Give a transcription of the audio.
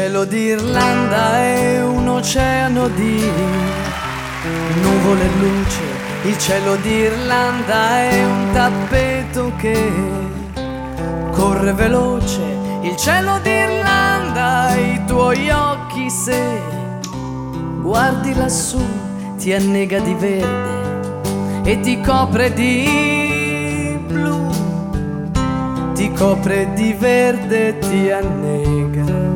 cielo d'Irlanda è un oceano di nuvole e luce. Il cielo d'Irlanda è un tappeto che corre veloce. Il cielo d'Irlanda, i tuoi occhi, se guardi lassù, ti annega di verde e ti copre di blu, ti copre di verde e ti annega.